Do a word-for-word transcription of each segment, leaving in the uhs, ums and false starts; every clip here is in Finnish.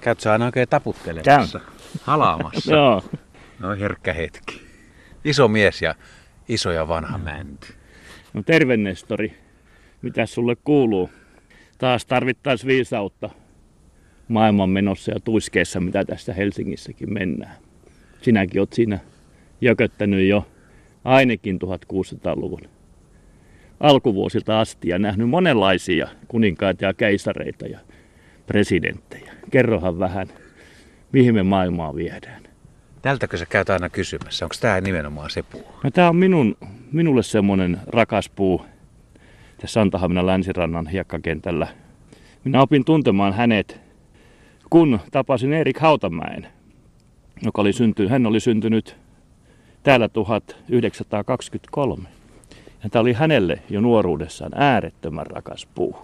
Käytkö sä aina oikein taputtelemassa? Käyn. Halaamassa? Joo. No herkkä hetki. Iso mies ja iso ja vanha mänty. No terve Nestori. Mitäs sulle kuuluu? Taas tarvittaisiin viisautta maailman menossa ja tuiskeessa, mitä tässä Helsingissäkin mennään. Sinäkin oot siinä jököttänyt jo ainakin tuhatkuusisataaluvun alkuvuosilta asti ja nähnyt monenlaisia kuninkaita ja keisareita ja presidenttejä. Kerrohan vähän, mihin me maailmaa viedään. Tältäkö sä käyt aina kysymässä? Onko tämä nimenomaan se puu? No, tämä on minun, minulle semmoinen rakas puu tässä Santahaminan länsirannan hiekkakentällä. Minä opin tuntemaan hänet, kun tapasin Erik Hautamäen, joka oli syntynyt, hän oli syntynyt täällä tuhatyhdeksänsataakaksikymmentäkolme. Ja tämä oli hänelle jo nuoruudessaan äärettömän rakas puu.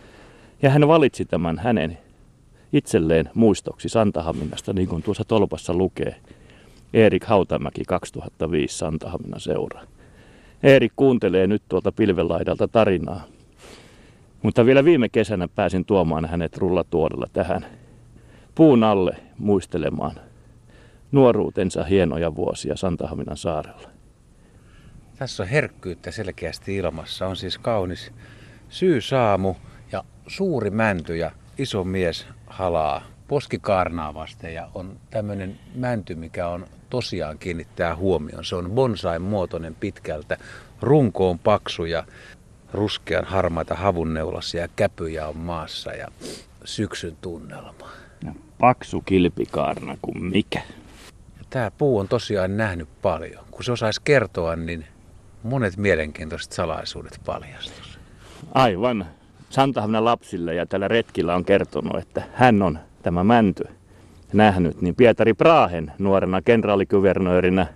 Ja hän valitsi tämän hänen itselleen muistoksi Santahaminasta, niin kuin tuossa tolpassa lukee. Erik Hautamäki kaksituhattaviisi Santahaminan seura. Erik kuuntelee nyt tuolta pilvenlaidalta tarinaa. Mutta vielä viime kesänä pääsin tuomaan hänet rullatuolilla tähän puun alle muistelemaan nuoruutensa hienoja vuosia Santahaminan saarella. Tässä on herkkyyttä selkeästi ilmassa. On siis kaunis syysaamu ja suuri mänty ja iso mies halaa poskikaarnaa vasten. Ja on tämmöinen mänty, mikä on tosiaan kiinnittää huomioon. Se on bonsain muotoinen pitkältä. Runko on paksu ja ruskean harmaita havunneulasia ja käpyjä on maassa ja syksyn tunnelma. Ja paksu kilpikaarna kuin mikä. Ja tämä puu on tosiaan nähnyt paljon. Kun se osaisi kertoa, niin monet mielenkiintoiset salaisuudet paljastus. Aivan. Santahaminan lapsille ja tällä retkillä on kertonut, että hän on tämä mänty nähnyt, niin Pietari Brahen nuorena kenraalikuvernöörinä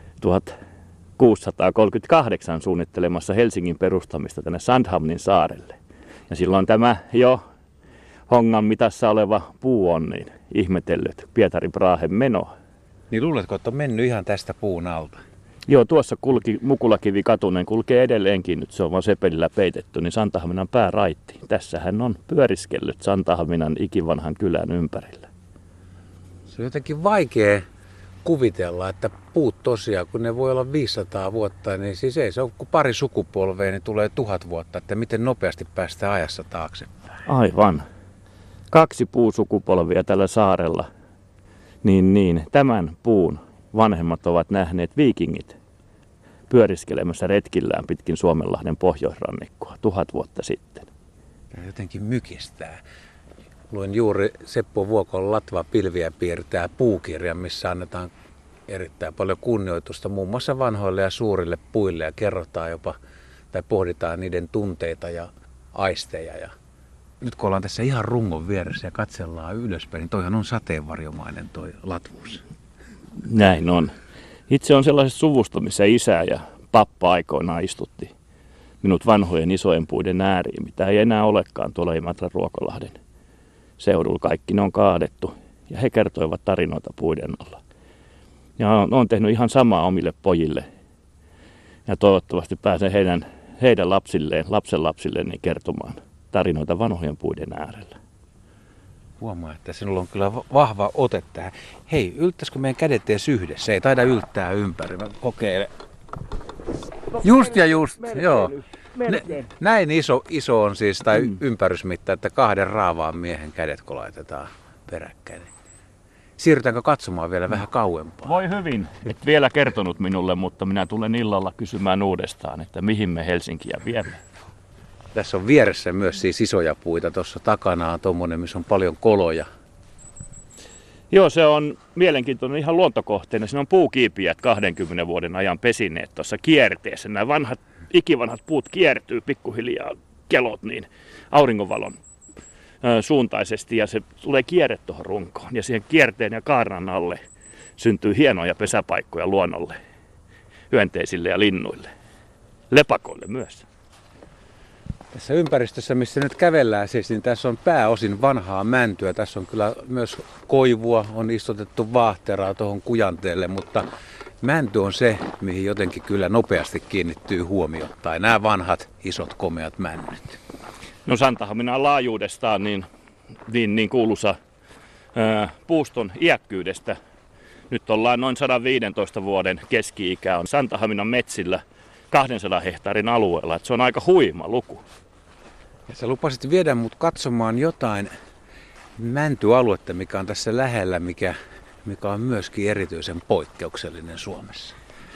tuhatkuusisataakolmekymmentäkahdeksan suunnittelemassa Helsingin perustamista tänne Sandhamnin saarelle. Ja silloin tämä jo hongan mitassa oleva puu on niin ihmetellyt Pietari Brahen menoa. Niin luuletko, että on mennyt ihan tästä puun alta? Joo, tuossa kulki Mukulakivi Katunen, kulkee edelleenkin nyt, se on vaan sepelillä peitetty, niin Santahaminan pääraitti. Tässä hän on pyöriskellyt Santahaminan ikivanhan kylän ympärillä. Se on jotenkin vaikea kuvitella, että puut tosiaan, kun ne voi olla viisisataa vuotta, niin siis ei se ole kuin pari sukupolvea, niin tulee tuhat vuotta, että miten nopeasti päästään ajassa taaksepäin. Aivan. Kaksi puusukupolvia tällä saarella. Niin, niin. Tämän puun vanhemmat ovat nähneet viikingit pyöriskelemässä retkillään pitkin Suomenlahden pohjoisrannikkoa tuhat vuotta sitten. Tämä jotenkin mykistää. Luin juuri Seppo Vuokon Latva pilviä piirtää puukirjan, missä annetaan erittäin paljon kunnioitusta muun muassa vanhoille ja suurille puille ja kerrotaan jopa tai pohditaan niiden tunteita ja aisteja. Ja nyt kun ollaan tässä ihan rungon vieressä ja katsellaan ylöspäin, niin toihan on sateenvarjomainen toi latvuus. Näin on. Itse on sellaisessa suvusta, missä isä ja pappa aikoinaan istutti minut vanhojen isojen puiden ääriin, mitä ei enää olekaan tuolla Imatran Ruokolahden seudulla. Kaikki ne on kaadettu ja he kertoivat tarinoita puiden alla. Ja olen tehnyt ihan samaa omille pojille ja toivottavasti pääsen heidän, heidän lapsilleen, lapsenlapsilleen niin kertomaan tarinoita vanhojen puiden äärellä. Huomaa, että sinulla on kyllä vahva ote tähän. Hei, yltäisikö meidän kädet edes yhdessä? Ei taida yltää ympäri. Mä kokeilen. Just ja just, melkein, joo. Melkein. Näin iso, iso on siis, tai mm. ympärysmitta, että kahden raavaan miehen kädet kun laitetaan peräkkäin. Siirrytäänkö katsomaan vielä vähän kauempaa? Voi hyvin. Et vielä kertonut minulle, mutta minä tulen illalla kysymään uudestaan, että mihin me Helsinkiä viemme. Tässä on vieressä myös siis isoja puita. Tuossa takana on tommonen, missä on paljon koloja. Joo, se on mielenkiintoinen ihan luontokohteena. Siinä on puukiipijät kahdenkymmenen vuoden ajan pesineet tuossa kierteessä. Nämä vanhat, ikivanhat puut kiertyy pikkuhiljaa kelot niin auringonvalon ö, suuntaisesti ja se tulee kierre tuohon runkoon. Ja siihen kierteen ja kaarnan alle syntyy hienoja pesäpaikkoja luonnolle, hyönteisille ja linnuille, lepakoille myös. Tässä ympäristössä, missä nyt kävellään siis, niin tässä on pääosin vanhaa mäntyä. Tässä on kyllä myös koivua, on istutettu vaahteraa tuohon kujanteelle, mutta mänty on se, mihin jotenkin kyllä nopeasti kiinnittyy huomio. Tai nämä vanhat, isot, komeat männyt. No Santahaminan laajuudestaan niin, niin, niin kuuluisa puuston iäkkyydestä. Nyt ollaan noin sata viisitoista vuoden keski-ikä on Santahaminan metsillä kahdensadan hehtaarin alueella. Että se on aika huima luku. Ja sä lupasit viedä mut katsomaan jotain mäntyaluetta, mikä on tässä lähellä, mikä, mikä on myöskin erityisen poikkeuksellinen Suomessa.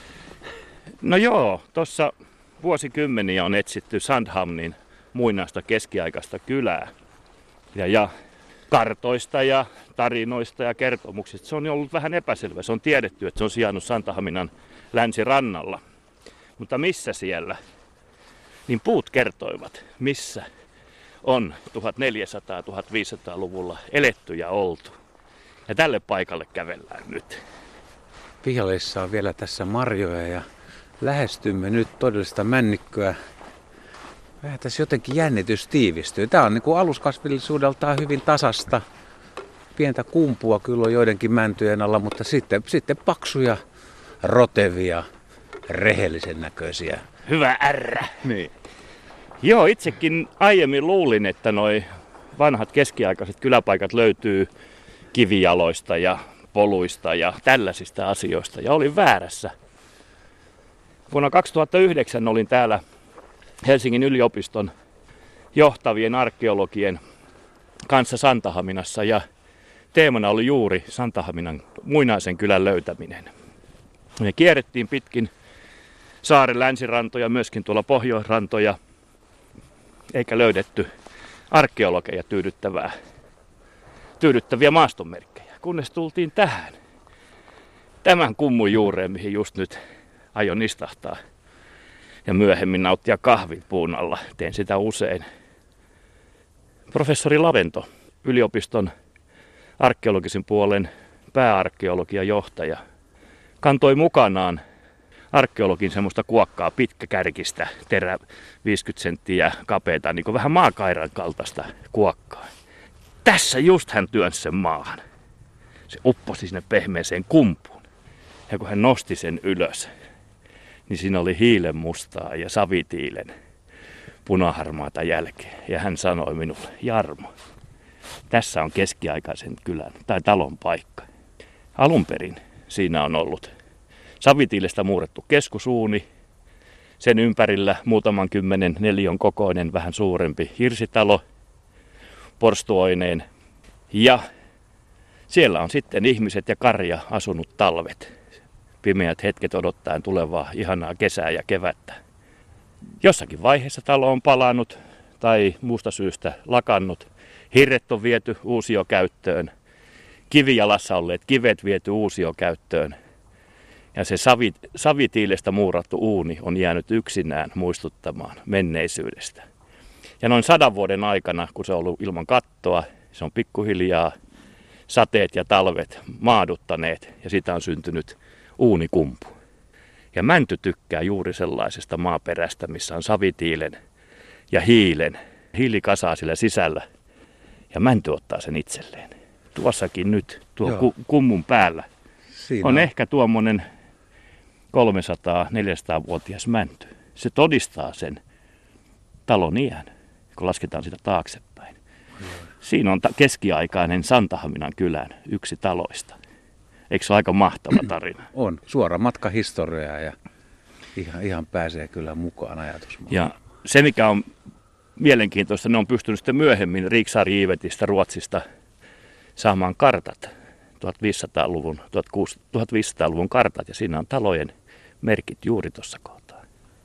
No joo, tuossa vuosikymmeniä on etsitty Sandhamnin muinaista keskiaikaista kylää. Ja, ja kartoista ja tarinoista ja kertomuksista se on ollut vähän epäselvä. Se on tiedetty, että se on sijainnut Santahaminan länsirannalla. Mutta missä siellä? Niin puut kertoivat, missä on tuhatneljäsataa-tuhatviisisataa-luvulla eletty ja oltu. Ja tälle paikalle kävellään nyt. Pihalissa on vielä tässä marjoja ja lähestymme nyt todellista männikköä. Vähän tässä jotenkin jännitys tiivistyy. Tämä on niin kuin aluskasvillisuudeltaan hyvin tasasta. Pientä kumpua kyllä on joidenkin mäntyjen alla, mutta sitten, sitten paksuja, rotevia, rehellisen näköisiä. Hyvä ärrä. Niin. Joo, itsekin aiemmin luulin, että noi vanhat keskiaikaiset kyläpaikat löytyy kivijaloista ja poluista ja tällaisista asioista. Ja olin väärässä. Vuonna kaksituhattayhdeksän olin täällä Helsingin yliopiston johtavien arkeologien kanssa Santahaminassa ja teemana oli juuri Santahaminan muinaisen kylän löytäminen. Me kierrettiin pitkin saaren länsirantoja, myöskin tuolla pohjoisrantoja, eikä löydetty arkeologeja tyydyttävää, tyydyttäviä maastonmerkkejä, kunnes tultiin tähän. Tämän kummun juureen, mihin just nyt aion istahtaa ja myöhemmin nauttia kahvin puun alla. Teen sitä usein. Professori Lavento, yliopiston arkeologisen puolen pääarkeologian johtaja, kantoi mukanaan arkeologin semmoista kuokkaa pitkäkärkistä, terä viisikymmentä senttiä kapeata, niin kuin vähän maakairan kaltaista kuokkaa. Tässä just hän työnsi sen maahan. Se upposi sinne pehmeeseen kumpuun. Ja kun hän nosti sen ylös, niin siinä oli hiilen mustaa ja savitiilen punaharmaata jälkeä. Ja hän sanoi minulle, Jarmo, tässä on keskiaikaisen kylän tai talon paikka. Alun perin siinä on ollut savitiilestä muurattu keskusuuni, sen ympärillä muutaman kymmenen neliön kokoinen vähän suurempi hirsitalo porstuoineen. Ja siellä on sitten ihmiset ja karja asunut talvet, pimeät hetket odottaen tulevaa ihanaa kesää ja kevättä. Jossakin vaiheessa talo on palannut tai muusta syystä lakannut. Hirret on viety uusiokäyttöön, kivijalassa olleet kivet viety uusiokäyttöön. Ja se savi, savitiilestä muurattu uuni on jäänyt yksinään muistuttamaan menneisyydestä. Ja noin sadan vuoden aikana, kun se on ollut ilman kattoa, se on pikkuhiljaa sateet ja talvet maaduttaneet ja siitä on syntynyt uunikumpu. Ja mänty tykkää juuri sellaisesta maaperästä, missä on savitiilen ja hiilen. Hiili kasaa sillä sisällä ja mänty ottaa sen itselleen. Tuossakin nyt, tuo ku, kummun päällä, Siinä on, on ehkä tuommoinen kolmesataa-neljäsataa-vuotias mänty. Se todistaa sen talon iän, kun lasketaan sitä taaksepäin. Mm. Siinä on ta- keskiaikainen Santahaminan kylän yksi taloista. Eikö se ole aika mahtava tarina? On. Suora matka historiaa ja ihan, ihan pääsee kyllä mukaan ajatusmaailmaan. Ja se mikä on mielenkiintoista, ne on pystynyt sitten myöhemmin Riksarkivetistä Ruotsista saamaan kartat. tuhatviisisataaluvun, tuhatviisisataaluvun kartat ja siinä on talojen merkit juuri tuossa kohtaa.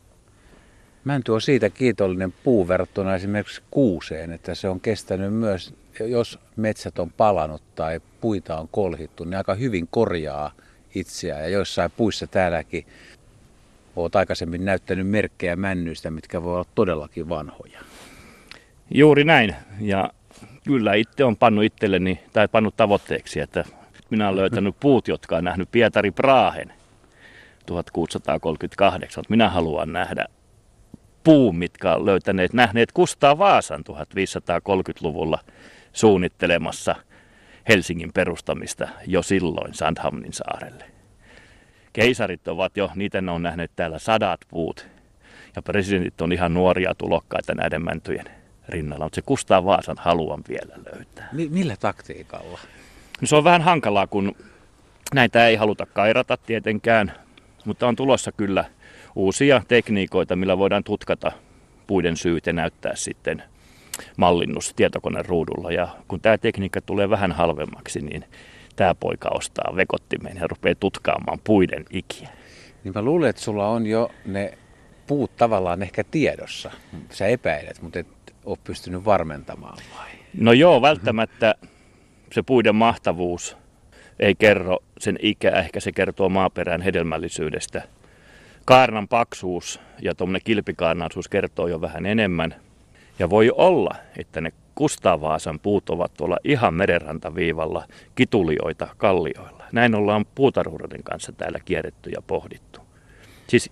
Mänty on siitä kiitollinen puu verrattuna esimerkiksi kuuseen, että se on kestänyt myös, jos metsät on palanut tai puita on kolhittu, niin aika hyvin korjaa itseään. Ja joissain puissa täälläkin olet aikaisemmin näyttänyt merkkejä männyistä, mitkä voi olla todellakin vanhoja. Juuri näin. Ja kyllä itse on pannut itselleni tai pannut tavoitteeksi, että minä olen löytänyt puut, jotka on nähnyt Pietari Brahen tuhatkuusisataakolmekymmentäkahdeksan. Minä haluan nähdä puun, mitkä on löytäneet, nähneet Kustaa Vaasan tuhatviisisataakolmekymmentäluvulla suunnittelemassa Helsingin perustamista jo silloin Sandhamnin saarelle. Keisarit ovat jo, niitä ne on nähneet täällä sadat puut ja presidentit on ihan nuoria tulokkaita näiden mäntyjen rinnalla, mutta se Kustaa Vaasan haluan vielä löytää. Millä taktiikalla? No se on vähän hankalaa, kun näitä ei haluta kairata tietenkään, mutta on tulossa kyllä uusia tekniikoita, millä voidaan tutkata puiden syyt ja näyttää sitten mallinnus tietokoneen ruudulla. Ja kun tämä tekniikka tulee vähän halvemmaksi, niin tämä poika ostaa vekottimen ja rupeaa tutkaamaan puiden ikiä. Niin mä luulen, että sulla on jo ne puut tavallaan ehkä tiedossa. Sä epäilet, mutta et ole pystynyt varmentamaan vai? No joo, välttämättä se puiden mahtavuus ei kerro sen ikää, ehkä se kertoo maaperän hedelmällisyydestä. Kaarnan paksuus ja tuommoinen kilpikaarnaisuus kertoo jo vähän enemmän. Ja voi olla, että ne Kustavaasan puut ovat tuolla ihan merenrantaviivalla kitulioita kallioilla. Näin ollaan puutarhureiden kanssa täällä kierretty ja pohdittu. Siis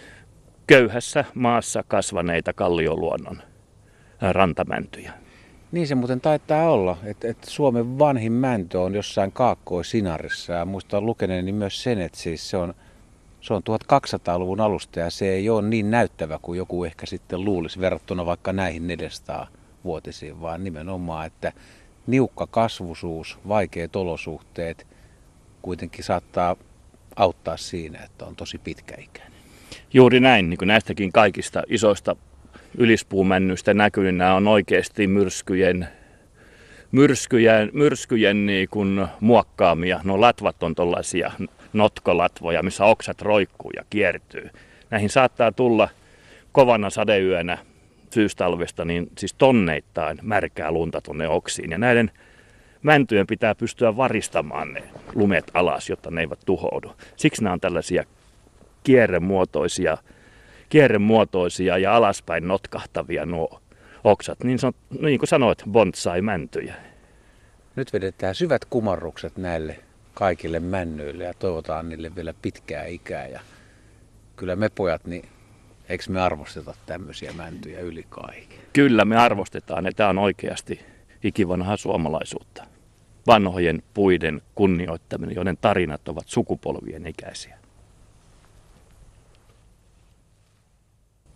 köyhässä maassa kasvaneita kallioluonnon rantamäntyjä. Niin se muuten taitaa olla, että, että Suomen vanhin mänty on jossain Kaakkois-Sinarissa. Ja muistan lukeneeni myös sen, että siis se on, se on tuhatkaksisataaluvun alusta ja se ei ole niin näyttävä kuin joku ehkä sitten luulisi verrattuna vaikka näihin neljäsataa vuotisiin, vaan nimenomaan, että niukka kasvusuus, vaikeat olosuhteet kuitenkin saattaa auttaa siinä, että on tosi pitkäikäinen. Juuri näin, niin kuin näistäkin kaikista isoista ylispuumännyistä näkyy, niin nämä on oikeasti myrskyjen, myrskyjen, myrskyjen niin kuin muokkaamia. No latvat on tuollaisia notkolatvoja, missä oksat roikkuu ja kiertyy. Näihin saattaa tulla kovana sadeyönä syystalvesta niin siis tonneittain märkää lunta tuonne oksiin. Ja näiden mäntyjen pitää pystyä varistamaan ne lumet alas, jotta ne eivät tuhoudu. Siksi nämä on tällaisia kierremuotoisia, kierremuotoisia ja alaspäin notkahtavia nuo oksat. Niin, sanot, niin kuin sanoit, bonsai-mäntyjä. Nyt vedetään syvät kumarrukset näille kaikille männyille ja toivotaan niille vielä pitkää ikää. Ja kyllä me pojat, niin eikö me arvosteta tämmöisiä mäntyjä yli kaiken? Kyllä me arvostetaan ja tämä on oikeasti ikivanhaa suomalaisuutta. Vanhojen puiden kunnioittaminen, joiden tarinat ovat sukupolvien ikäisiä.